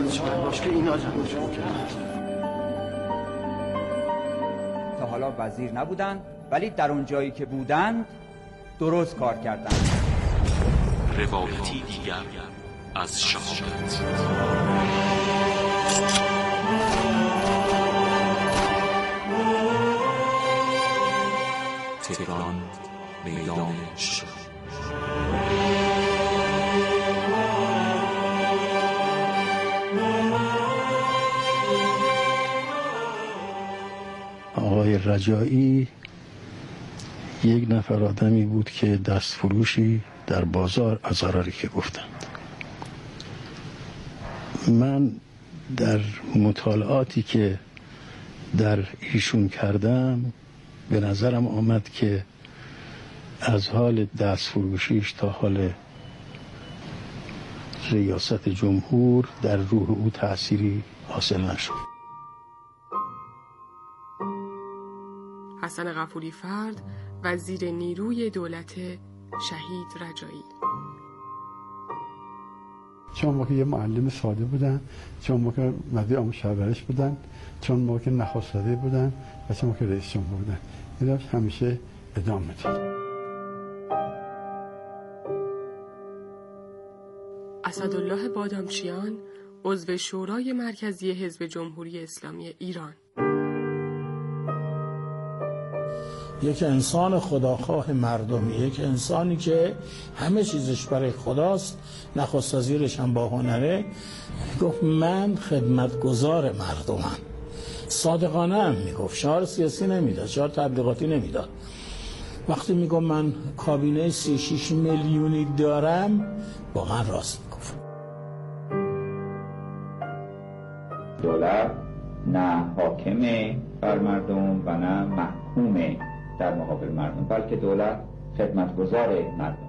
مطمئن باش که اینا جمع کرد. تا حالا وزیر نبودند ولی در اون جایی که بودند درست کار کردند. روایتی دیگر از شهادت. تهران، میدان شهید. آقای رجایی یک نفر آدمی بود که دستفروشی در بازار از آراری که گفتند. من در مطالعاتی که در ایشون کردم به نظرم آمد که از حال دستفروشیش تا حال ریاست جمهور در روح او تأثیری حاصل نشد. حسن غفوری فرد، وزیر نیروی دولت شهید رجایی. چون موقع یه معلم ساده بودن، چون موقع وزیر امور پرورش بودن، چون موقع نخست وزیر بودن و چون موقع رئیس جمهور بودن. اینا همیشه ادامه داد. اسدالله بادامچیان، عضو شورای مرکزی حزب جمهوری اسلامی ایران. یک انسان خداخواه مردمی، یک انسانی که همه چیزش برای خداست، نخست وزیرش هم با هنره. گفت من خدمتگزار مردمم. صادقانه هم میگفت، شعار سیاسی نمیداد، شعار تبلیغاتی نمیداد. وقتی میگم من کابینه 36 میلیونی دارم، واقعا راست میگفت. دولت نه حاکم بر مردم و نه محکوم در مقابل مردم، بلکه دولت خدمتگزار مردم.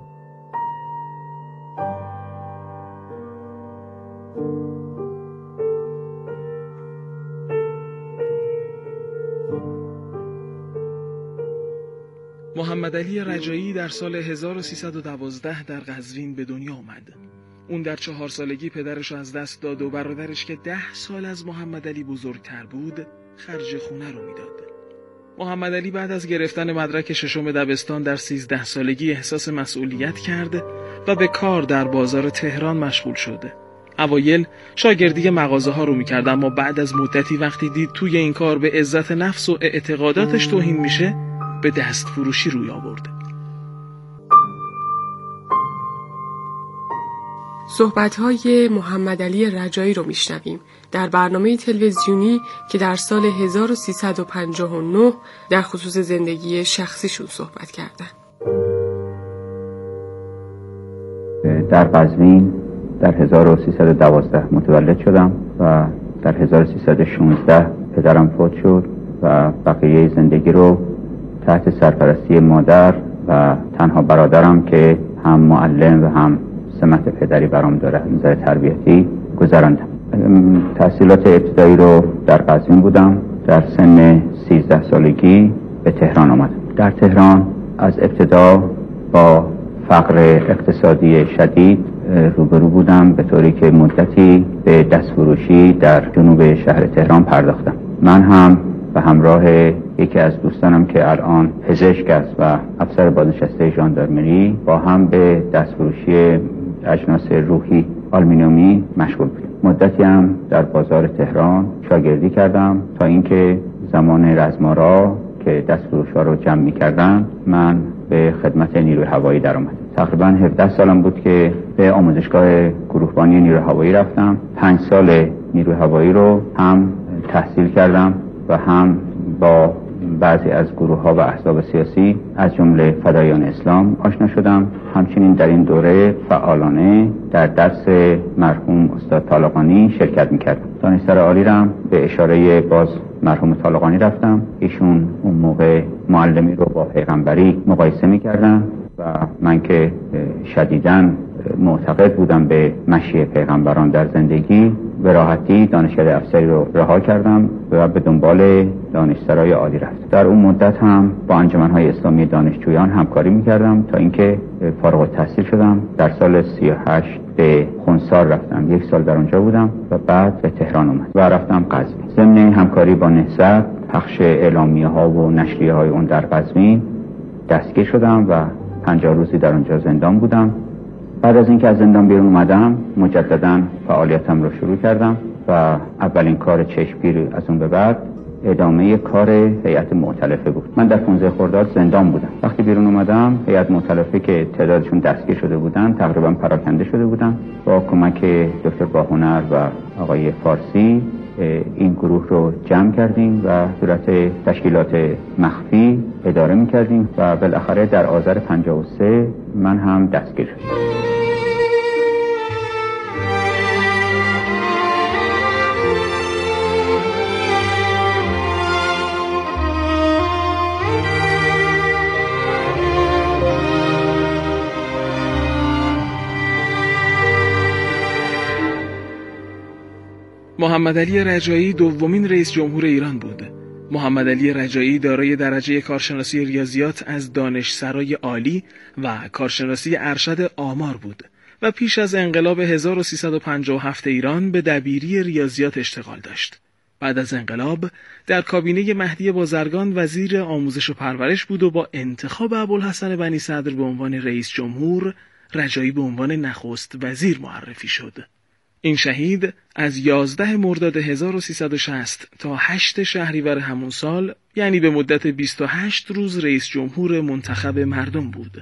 محمد علی رجایی در سال 1312 در قزوین به دنیا آمد. اون در 4 سالگی پدرش از دست داد و برادرش که 10 سال از محمد علی بزرگتر بود خرج خونه رو میداد. محمد علی بعد از گرفتن مدرک 6 دبستان در 13 سالگی احساس مسئولیت کرد و به کار در بازار تهران مشغول شد. اوایل شاگردی مغازه ها رو میکرد، اما بعد از مدتی وقتی دید توی این کار به عزت نفس و اعتقاداتش توهین میشه، به دست فروشی روی آورد. صحبت‌های محمد علی رجایی رو میشنویم در برنامه تلویزیونی که در سال 1359 در خصوص زندگی شخصیشون صحبت کردن. در قزوین در 1312 متولد شدم و در 1316 پدرم فوت شد و بقیه زندگی رو تحت سرپرستی مادر و تنها برادرم که هم معلم و هم سمت پدری برام داره نظر تربیتی گذراندم. تحصیلات ابتدایی رو در قزوین بودم. در سن 13 سالگی به تهران آمدم. در تهران از ابتدا با فقر اقتصادی شدید روبرو بودم، به طوری که مدتی به دستفروشی در جنوب شهر تهران پرداختم. من هم به همراه یکی از دوستانم که الان پزشک است و افسر بازنشسته ژاندارمری با هم به دستفروشی اجناس روحی آلومینیومی مشغول بودیم. مدتی هم در بازار تهران شاگردی کردم تا اینکه زمان رزمارا که دستفروش‌ها رو جمع می‌کردن من به خدمت نیروی هوایی درآمدم. تقریبا 17 سالم بود که به آموزشگاه گروهبانی نیروی هوایی رفتم. 5 سال نیروی هوایی رو هم تحصیل کردم و هم با بعضی از گروه‌ها و احزاب سیاسی از جمله فدایان اسلام آشنا شدم. همچنین در این دوره فعالانه در درس مرحوم استاد طالقانی شرکت می‌کردم. دانشسر عالی رم به اشاره باز مرحوم طالقانی رفتم. ایشون اون موقع معلمی رو با پیغمبری مقایسه می‌کردن و من که شدیداً معتقد بودم به مشیع پیغمبران در زندگی، به راحتی دانشکده افسری رو رها کردم و به دنبال دانشسرای عالی رفتم. در اون مدت هم با انجمن‌های اسلامی دانشجویان همکاری می‌کردم تا اینکه فارغ التحصیل شدم. در سال 38 به خنثار رفتم، 1 سال در اونجا بودم و بعد به تهران اومدم و رفتم قزوین. ضمن همکاری با نهضت، پخش اعلامیه‌ها و نشریه‌های اون در قزوین دستگیر شدم و 50 روزی در اونجا زندان بودم. بعد از اینکه از زندان بیرون اومدم مجددا فعالیتم رو شروع کردم و اولین کار چشمگیر از اون به بعد ادامه کار هیئت مؤتلفه بود. من در 15 خرداد زندان بودم. وقتی بیرون اومدم هیئت مؤتلفه که تعدادشون دستگیر شده بودن تقریبا پراکنده شده بودن. با کمک دکتر باهنر و آقای فارسی این گروه رو جمع کردیم و صورت تشکیلات مخفی اداره می‌کردیم و بالاخره در آذر 53 من هم دستگیر شدم. محمدعلی رجایی دومین رئیس جمهور ایران بود. محمدعلی رجایی دارای درجه کارشناسی ریاضیات از دانشسرای عالی و کارشناسی ارشد آمار بود و پیش از انقلاب 1357 ایران به دبیری ریاضیات اشتغال داشت. بعد از انقلاب در کابینه مهدی بازرگان وزیر آموزش و پرورش بود و با انتخاب ابوالحسن بنی صدر به عنوان رئیس جمهور، رجایی به عنوان نخست وزیر معرفی شد. این شهید از 11 مرداد 1360 تا 8 شهریور همون سال، یعنی به مدت 28 روز رئیس جمهور منتخب مردم بود.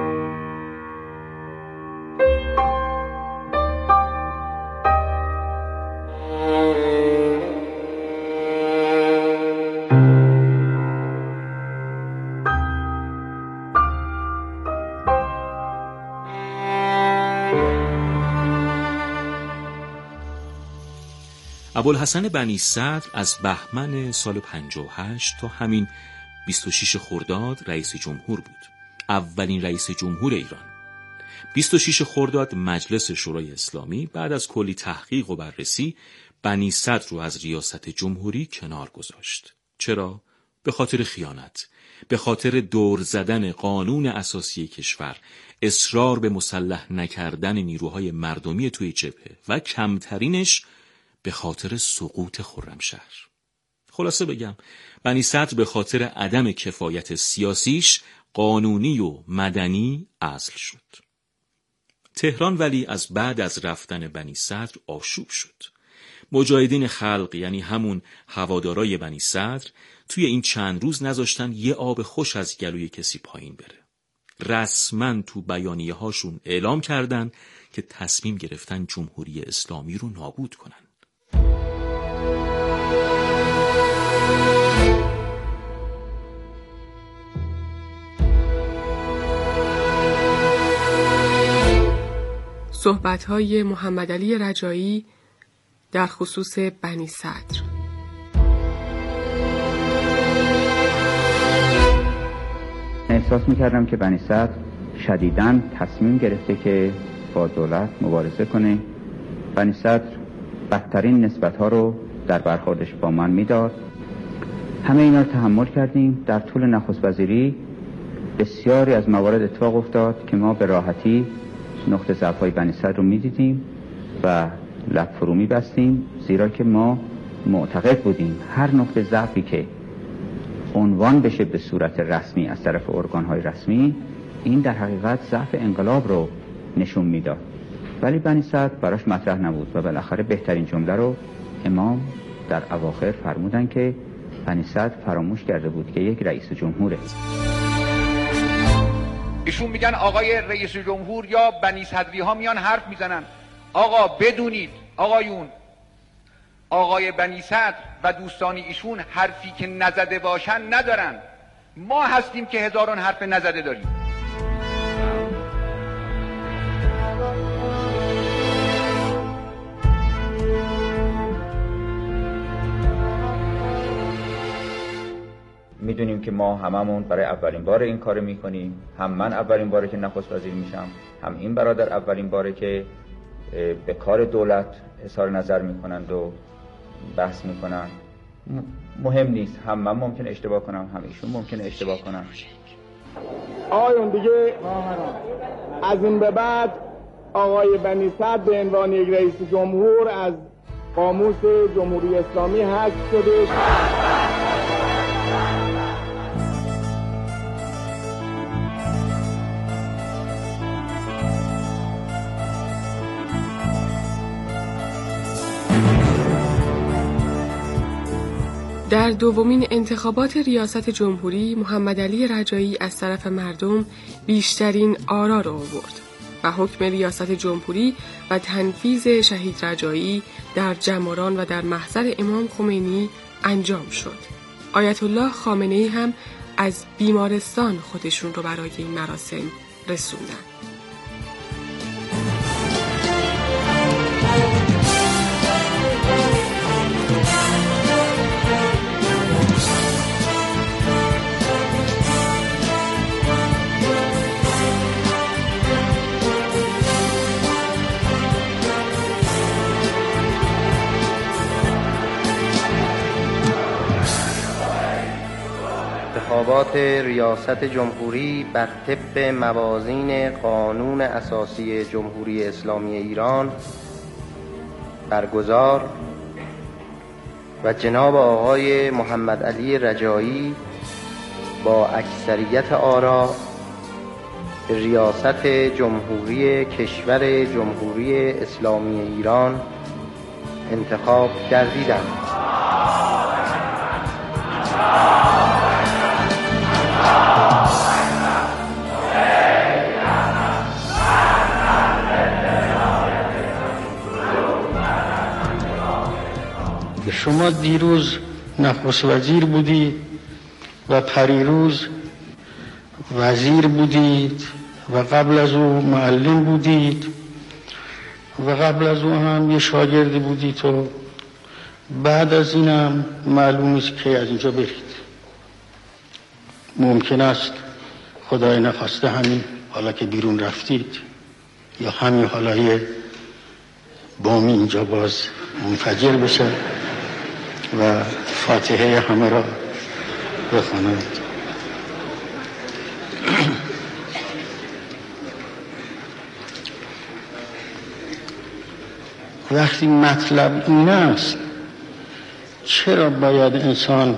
ابوالحسن بنی صدر از بهمن سال 58 تا همین 26 خرداد رئیس جمهور بود. اولین رئیس جمهور ایران. 26 خرداد مجلس شورای اسلامی بعد از کلی تحقیق و بررسی بنی صدر رو از ریاست جمهوری کنار گذاشت. چرا؟ به خاطر خیانت، به خاطر دور زدن قانون اساسی کشور، اصرار به مسلح نکردن نیروهای مردمی توی جبهه و کمترینش به خاطر سقوط خرمشهر. خلاصه بگم بنی صدر به خاطر عدم کفایت سیاسیش قانونی و مدنی اصل شد. تهران ولی از بعد از رفتن بنی صدر آشوب شد. مجاهدین خلق یعنی همون هوادارای بنی صدر توی این چند روز نذاشتن یه آب خوش از گلوی کسی پایین بره. رسما تو بیانیه هاشون اعلام کردن که تصمیم گرفتن جمهوری اسلامی رو نابود کنن. صحبت‌های محمدعلی رجایی در خصوص بنی صدر. احساس می‌کردم که بنی صدر شدیداً تصمیم گرفته که با دولت مبارزه کنه. بنی صدر بدترین نسبت‌ها رو در برخوردش با من میداد. همه اینا رو تحمل کردیم. در طول نخست وزیری بسیاری از موارد اتفاق افتاد که ما به راحتی نقطه ضعف‌های بنی صدر رو می‌دیدیم و لب فرو می‌بستیم، زیرا که ما معتقد بودیم هر نقطه ضعفی که عنوان بشه به صورت رسمی از طرف ارگان‌های رسمی، این در حقیقت ضعف انقلاب رو نشون میداد. ولی بنی صدر براش مطرح نبود و بالاخره بهترین جمله رو امام در اواخر فرمودن که بنی صدر فراموش کرده بود که یک رئیس جمهوره. ایشون میگن آقای رئیس جمهور یا بنی صدری ها میان حرف میزنن. آقا بدونید آقایون، آقای بنی صدر و دوستان ایشون حرفی که نزده باشن ندارن. ما هستیم که هزاران حرف نزده داریم. میدونیم که ما هممون برای اولین بار این کار میکنیم. هم من اولین باره که نخست وزیر میشم، هم این برادر اولین باره که به کار دولت اظهار نظر میکنند و بحث میکنند. مهم نیست، هم من ممکنه اشتباه کنم، هم ایشون ممکنه اشتباه کنم. آقایون دیگه از این به بعد آقای بنی صدر به عنوان یک رئیس جمهور از قاموس جمهوری اسلامی حذف شده. در دومین انتخابات ریاست جمهوری محمدعلی رجایی از طرف مردم بیشترین آرا را آورد و حکم ریاست جمهوری و تنفیذ شهید رجایی در جماران و در محضر امام خمینی انجام شد. آیت الله خامنه‌ای هم از بیمارستان خودشون رو برای این مراسم رسوندن. انتخابات ریاست جمهوری بر طبق موازین قانون اساسی جمهوری اسلامی ایران برگزار و جناب آقای محمدعلی رجایی با اکثریت آرا به ریاست جمهوری کشور جمهوری اسلامی ایران انتخاب گردیدند. شما دیروز نخست وزیر بودید و پریروز وزیر بودید و قبل از او معلم بودید و قبل از او هم یه شاگردی بودید و بعد از اینم معلوم نیست که از اینجا برید. ممکن است خدای نخواسته همین حالا که بیرون رفتید یا همین حالا یه بامی اینجا باز منفجر بشه و فاتحه همه را بخواند. وقتی مطلب این است چرا باید انسان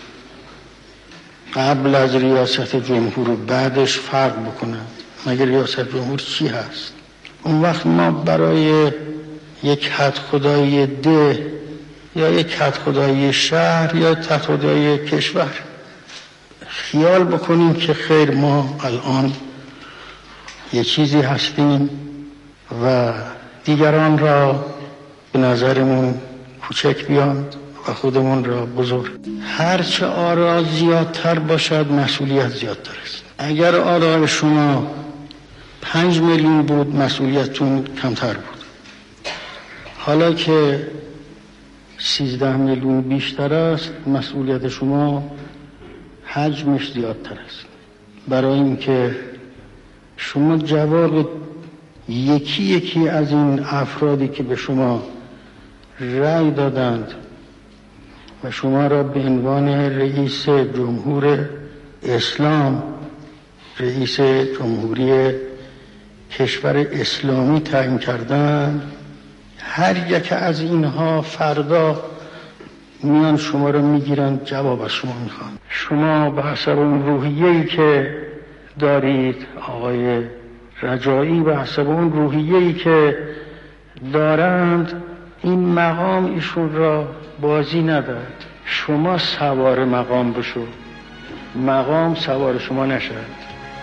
قبل از ریاست جمهور و بعدش فرق بکنه؟ مگر ریاست جمهور چی هست؟ اون وقت ما برای یک حد خدایی ده یا یک حد خدایی شهر یا یک حد خدایی کشور خیال بکنیم که خیر ما الان یه چیزی هستیم و دیگران را به نظرمون کوچک بیاند و خودمون را بزرگ. هرچه آرا زیادتر باشد مسئولیت زیادتر است. اگر آرای شما 5 میلیون بود مسئولیتتون کمتر بود. حالا که 13 میلیون بیشتر است مسئولیت شما حجمش زیادتر است. برای اینکه شما جواب یکی یکی از این افرادی که به شما رأی دادند و شما را به عنوان رئیس جمهور اسلام، رئیس جمهوری کشور اسلامی تعیین کردند، هر یک از اینها فردا میان شما را میگیرن جواب از شما میخوان. شما به حسب اون روحیه‌ای که دارید آقای رجایی، به حسب اون روحیه‌ای که دارند این مقام ایشون را بازی نداد. شما سوار مقام بشو، مقام سوار شما نشد.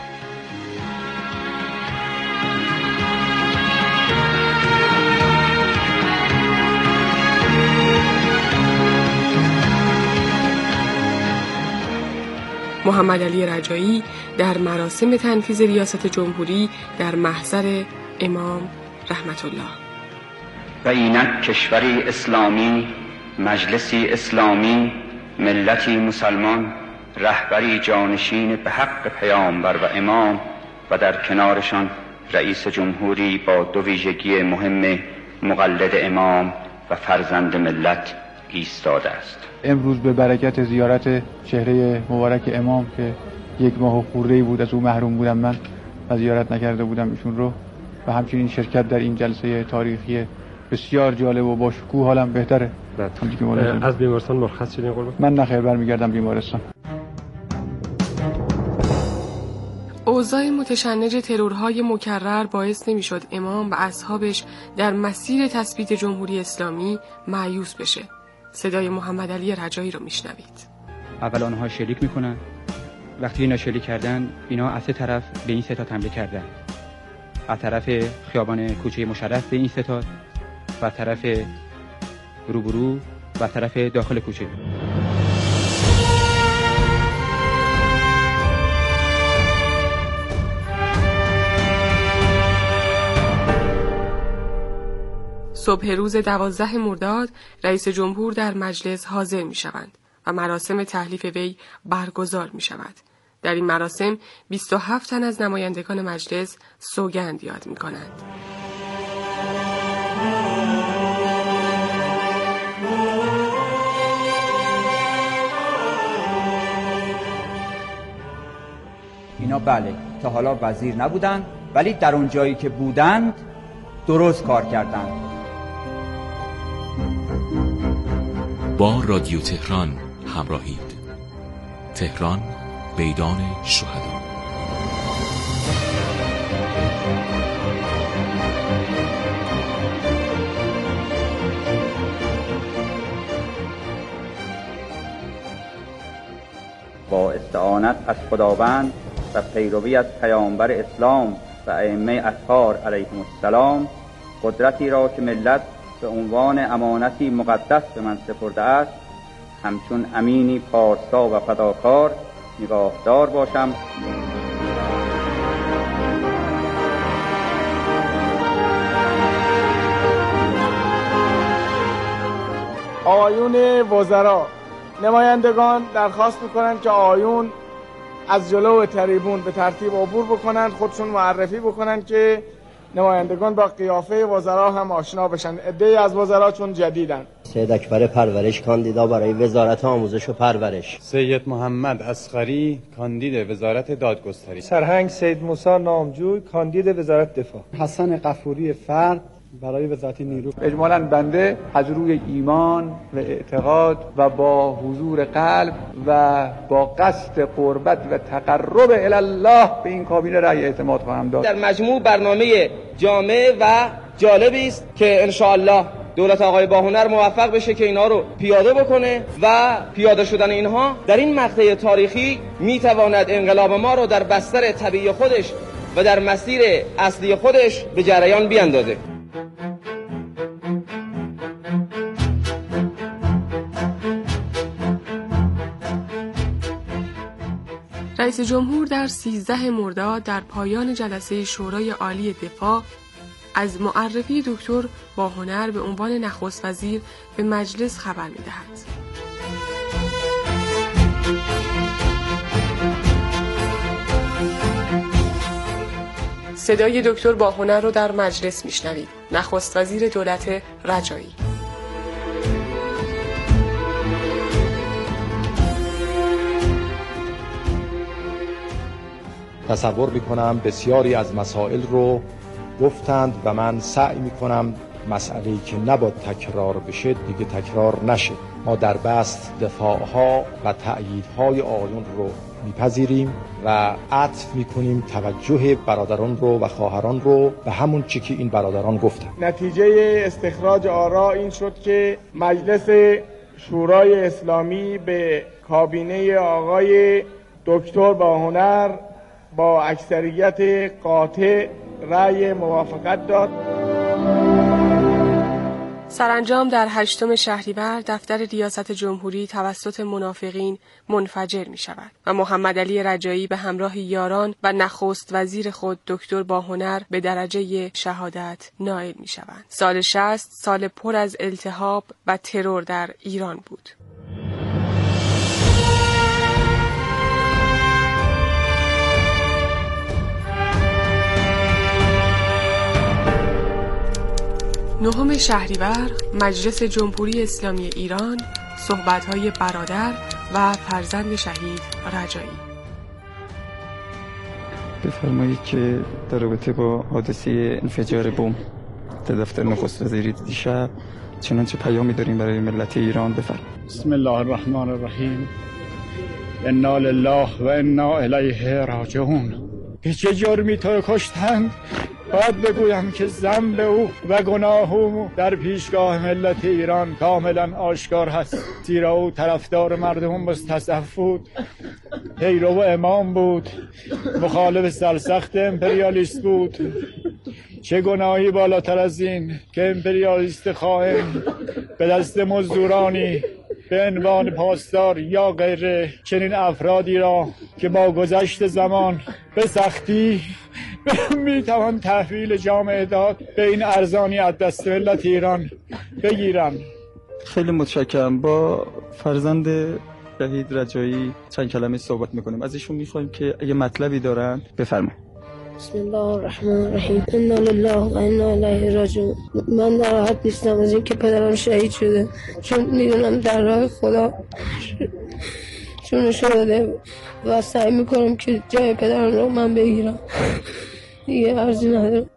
محمدعلی رجایی در مراسم تنفیذ ریاست جمهوری در محضر امام رحمت الله. و اینک کشوری اسلامی، مجلسی اسلامی، ملتی مسلمان، رهبری جانشین به حق پیامبر و امام و در کنارشان رئیس جمهوری با دو ویژگی مهم مقلد امام و فرزند ملت ایستاده است. امروز به برکت زیارت چهره مبارک امام که 1 ماه و خورده‌ای بود از او محروم بودم من و زیارت نکرده بودم ایشون رو، و همچنین شرکت در این جلسه تاریخی بسیار جالب و با شکوه حالم بهتره. از بیمارستان مرخص شدین قربان؟ من نخیر برمیگردم بیمارستان. اوضاع متشنج ترورهای مکرر باعث نمیشد امام و اصحابش در مسیر تثبیت جمهوری اسلامی مایوس بشه. صدای محمد علی رجایی رو میشنوید. اول آنها شلیک میکنن. وقتی اینا شلیک کردن، اینا از 3 طرف به این ستاد حمله کردن. از طرف خیابان کوچه مشرف به این ستاد و طرف روبرو و طرف داخل کوچه. صبح روز 12 مرداد رئیس جمهور در مجلس حاضر می شوند و مراسم تحلیف وی برگزار می شود. در این مراسم 27 تن از نمایندگان مجلس سوگند یاد می کنند. اینا بله تا حالا وزیر نبودند، ولی در اون جایی که بودند درست کار کردند. با رادیو تهران همراهید. تهران میدان شهدا. با استعانت از خداوند و پیروی از پیامبر اسلام و ائمه اطهار علیهم السلام، قدرتی را که ملت به عنوان امانتی مقدس به من سپرده است، همچون امینی پارسا و فداکار نگاهدار باشم. آقایون وزرا، نمایندگان درخواست میکنند که آقایون از جلو تریبون به ترتیب عبور بکنند، خودشون معرفی بکنند که نمایندگان با قیافه وزرا هم آشنا بشن. عده‌ای از وزرا چون جدیدن. سید اکبر پرورش کاندیدا برای وزارت آموزش و پرورش. سید محمد اصغری کاندید وزارت دادگستری. سرهنگ سید موسی نامجوی کاندید وزارت دفاع. حسن غفوری فرد برای وزارت نیرو. اجمالاً بنده از روی ایمان و اعتقاد و با حضور قلب و با قصد قربت و تقرب الی الله به این کابینه رأی اعتماد خواهم داد. در مجموع برنامه جامع و جالبی است که ان شاء الله دولت آقای باهنر موفق بشه که اینا رو پیاده بکنه و پیاده شدن اینها در این مقطع تاریخی میتواند انقلاب ما رو در بستر طبیعی خودش و در مسیر اصلی خودش به جریان بیاندازه. رئیس جمهور در 13 مرداد در پایان جلسه شورای عالی دفاع از معرفی دکتر باهنر به عنوان نخست وزیر به مجلس خبر می‌دهد. صدای دکتر باهنر رو در مجلس میشنوید. نخست وزیر دولت رجایی. تصور میکنم بسیاری از مسائل رو گفتند و من سعی میکنم مسئله‌ای که نباید تکرار بشه دیگه تکرار نشه. ما در بست دفاعها و تأییدهای آقایون رو میپذیریم و عطف میکنیم توجه برادران رو و خواهران رو به همون چی که این برادران گفتن. نتیجه استخراج آرا این شد که مجلس شورای اسلامی به کابینه آقای دکتر باهنر با اکثریت قاطع رأی موافقت داد. سرانجام در 8 شهریور دفتر ریاست جمهوری توسط منافقین منفجر می شود و محمد علی رجایی به همراه یاران و نخست وزیر خود دکتر باهنر به درجه شهادت نائل می شوند. سال 60 سال پر از التهاب و ترور در ایران بود. 9 شهریور مجلس جمهوری اسلامی ایران صحبت‌های برادر و فرزند شهید رجایی. بفرمایید که در رابطه با حادثه انفجار بمب در دفتر نخست وزیری دیشب چنانچه پیامی داریم برای ملت ایران. بفرمایید. بسم الله الرحمن الرحیم. انا لله و انا الیه راجعون. که چه جرمی تو کشتند؟ باید بگویم که ذنب او و گناه او در پیشگاه ملت ایران کاملا آشکار هست، زیرا او طرفدار مردم مستصف بود، پیرو امام بود، مخالف سرسخت امپریالیست بود. چه گناهی بالاتر از این که امپریالیست خائن به دست مزدورانی به عنوان پاسدار یا غیره چنین افرادی را که با گذشت زمان به سختی میتوان تحویل جامعه داد به این ارزانی از دست ملت ایران بگیرم. خیلی متشکرم. با فرزند شهید رجایی چند کلمه صحبت میکنیم. از ایشون میخوایم که اگه مطلبی دارن بفرمایید. بسم الله الرحمن الرحیم. انا لله و انا الیه راجعون. من ناراحت نیستم از اینکه پدرم شهید شده، چون میدونم در راه خدا چونش داده و سعی میکنم که جای پدرم رو من بگیرم. دیگه ارزی ندارم.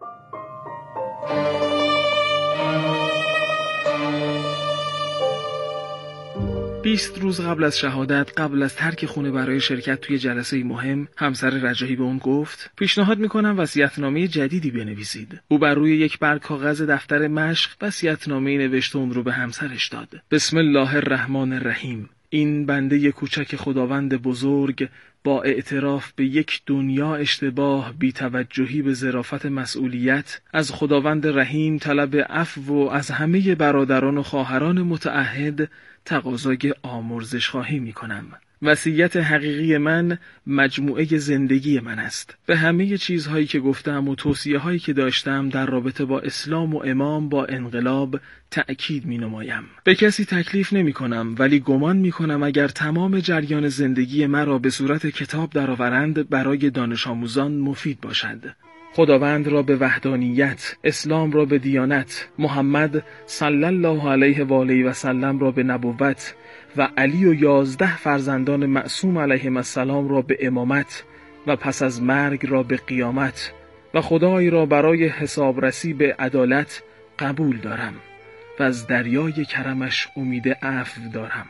20 روز قبل از شهادت، قبل از ترک خونه برای شرکت توی جلسه مهم، همسر رجایی به اون گفت پیشنهاد میکنم وصیت‌نامه جدیدی بنویسید. او بر روی یک برگ کاغذ دفتر مشق وصیت‌نامه‌ای نوشت و اون رو به همسرش داد. بسم الله الرحمن الرحیم. این بنده کوچک خداوند بزرگ با اعتراف به یک دنیا اشتباه، بی‌توجهی به ظرافت مسئولیت، از خداوند رحیم طلب عفو و از همه برادران و خواهران متعهد تقاضای آمرزش خواهی می کنم. وصیت حقیقی من مجموعه زندگی من است. به همه چیزهایی که گفتم و توصیه‌هایی که داشتم در رابطه با اسلام و امام با انقلاب تأکید می نمایم. به کسی تکلیف نمی کنم، ولی گمان می کنم اگر تمام جریان زندگی مرا به صورت کتاب درآورند برای دانش آموزان مفید باشد. خداوند را به وحدانیت، اسلام را به دیانت، محمد صلی الله علیه و آله و سلم را به نبوت و علی و 11 فرزندان معصوم علیهم السلام را به امامت و پس از مرگ را به قیامت و خدای را برای حسابرسی به عدالت قبول دارم و از دریای کرمش امید عفو دارم.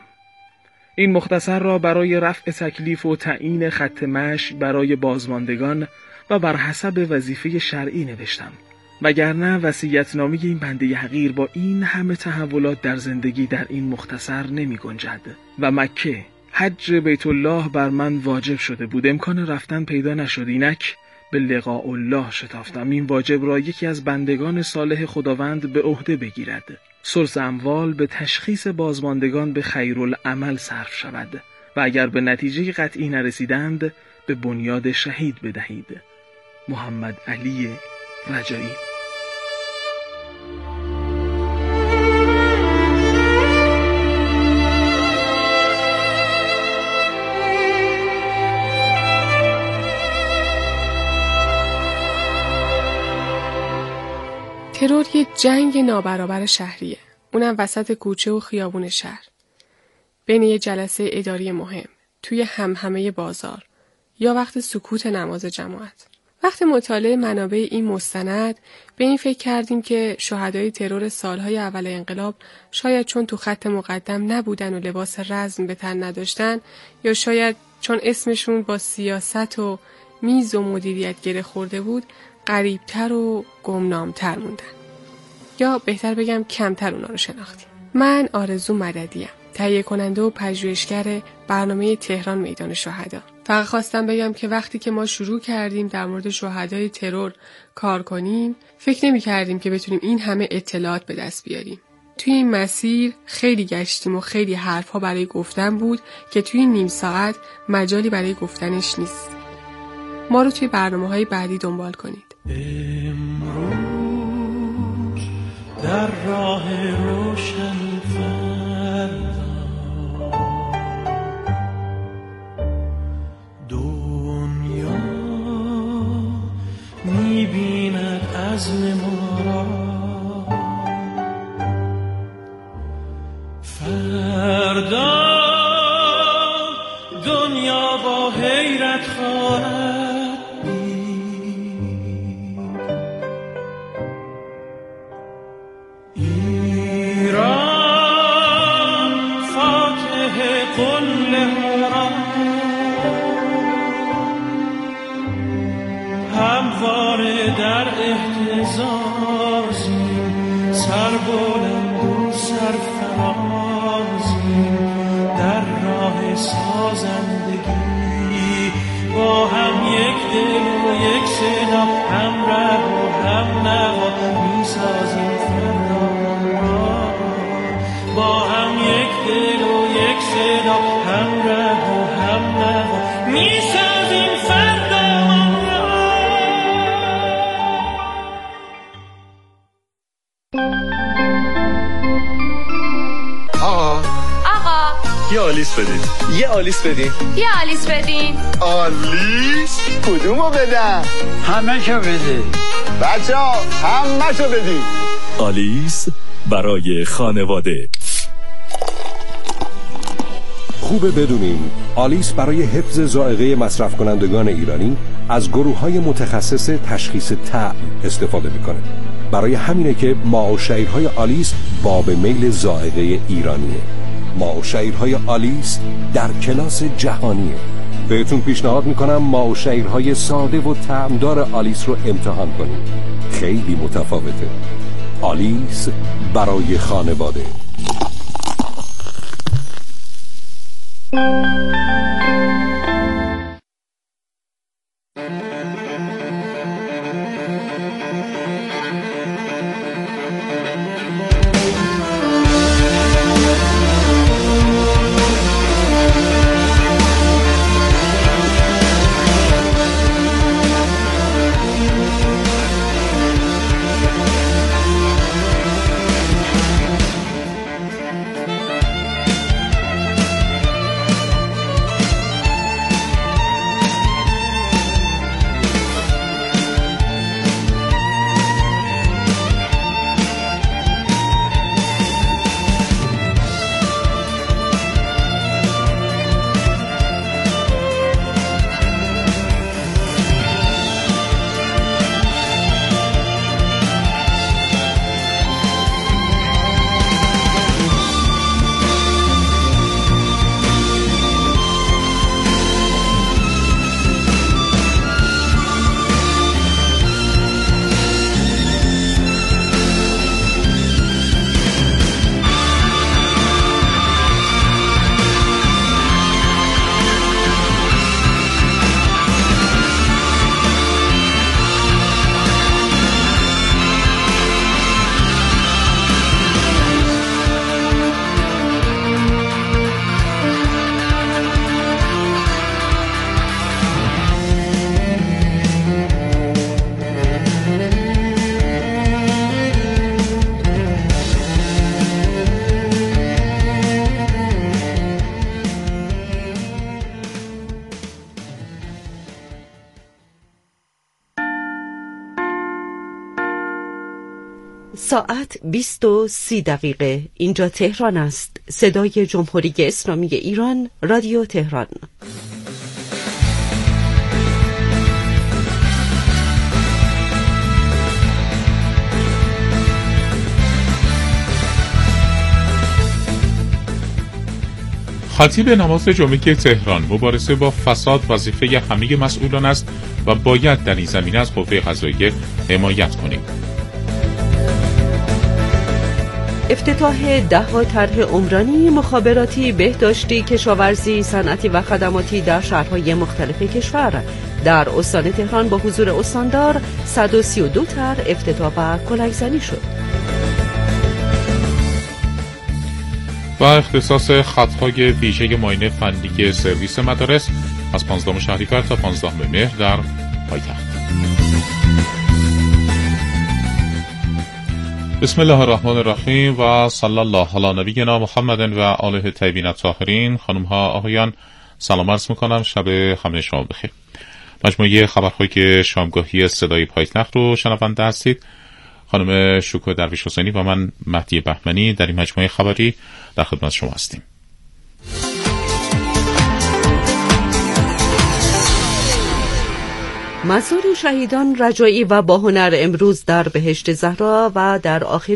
این مختصر را برای رفع تکلیف و تعیین خط مشی برای بازماندگان و بر حسب وظیفه شرعی نوشتم، وگرنه وصیت‌نامه این بنده حقیر با این همه تحولات در زندگی در این مختصر نمی گنجد. و مکه، حج بیت الله بر من واجب شده بود، امکان رفتن پیدا نشد، اینک به لقاء الله شتافتم. این واجب را یکی از بندگان صالح خداوند به عهده بگیرد. ثلث اموال به تشخیص بازماندگان به خیرالعمل صرف شود و اگر به نتیجه قطعی نرسیدند به بنیاد شهید بدهید. محمد علی رجایی. ترور یه جنگ نابرابر شهریه، اونم وسط کوچه و خیابون شهر، بین یه جلسه اداری مهم، توی همهمه بازار یا وقت سکوت نماز جماعت. وقتی مطالعه منابع این مستند به این فکر کردیم که شهدای ترور سالهای اول انقلاب شاید چون تو خط مقدم نبودن و لباس رزم به تن نداشتن، یا شاید چون اسمشون با سیاست و میز و مدیریت گره خورده بود غریبتر و گمنامتر موندن، یا بهتر بگم کمتر اونا رو شناختیم. من آرزو مددیم، تهیه کننده و پژوهشگر برنامه تهران میدان شهدا. فقط خواستم بگم که وقتی که ما شروع کردیم در مورد شهدای ترور کار کنیم، فکر نمی کردیم که بتونیم این همه اطلاعات به دست بیاریم. توی این مسیر خیلی گشتیم و خیلی حرفها برای گفتن بود که توی نیم ساعت مجالی برای گفتنش نیست. ما رو توی برنامه‌های بعدی دنبال کنید. امروز در راه روشن فردا دنیا می‌بیند عزم ما را، ایران فاتح قله را همواره در اهتزازیم، سر بلند و سرفرازیم، در راه سازندگی با هم یک دل و یک صدا، همراه و هم نوا میسازیم فردامان را. با هم یک دل و یک صدا، همراه و هم نوا میسازیم فردامان را. یه آلیس بدین. یه آلیس بدین. یه آلیس بدین. آلیس؟ کدومو بدن؟ همه شو بدین. بچه ها همه شو بدین. آلیس برای خانواده. خوبه بدونیم آلیس برای حفظ ذائقه مصرف کنندگان ایرانی از گروه‌های متخصص تشخیص طعم استفاده میکنه. برای همینه که ماء و شعیرهای آلیس باب میل ذائقه ایرانیه. ماء و شعیرهای آلیس در کلاس جهانیه. بهتون پیشنهاد میکنم ماء و شعیرهای ساده و طعمدار آلیس رو امتحان کنید. خیلی متفاوته. آلیس برای خانواده. ساعت 20:30. اینجا تهران است. صدای جمهوری اسلامی ایران، رادیو تهران. خطیب نماز جمعه تهران: مبارزه با فساد وظیفه همه مسئولان است و باید در این زمینه از قوه قضاییه حمایت کنیم. افتتاح 10 طرح عمرانی، مخابراتی، بهداشتی، کشاورزی، صنعتی و خدماتی در شهرهای مختلف کشور. در استان تهران با حضور استاندار 132 طرح افتتاح و کلاهزنی شد. و اختصاص خطهای ویژه معاینه فنی سرویس مدارس از 15 شهریور تا 15 مهر در پایتخت. بسم الله الرحمن الرحیم و صلی الله علی نبینا محمد و آله طیبین الطاهرین. خانم ها آقایان، سلام عرض میکنم، شب همه شما بخیر. مجموعه خبرهای شامگاهی صدای پایتخت رو شنونده هستید. خانم شکوه درویش حسینی و من مهدی بهمنی در این مجموعه خبری در خدمت شما هستیم. مزار شهیدان رجایی و باهنر امروز در بهشت زهرا و در آخر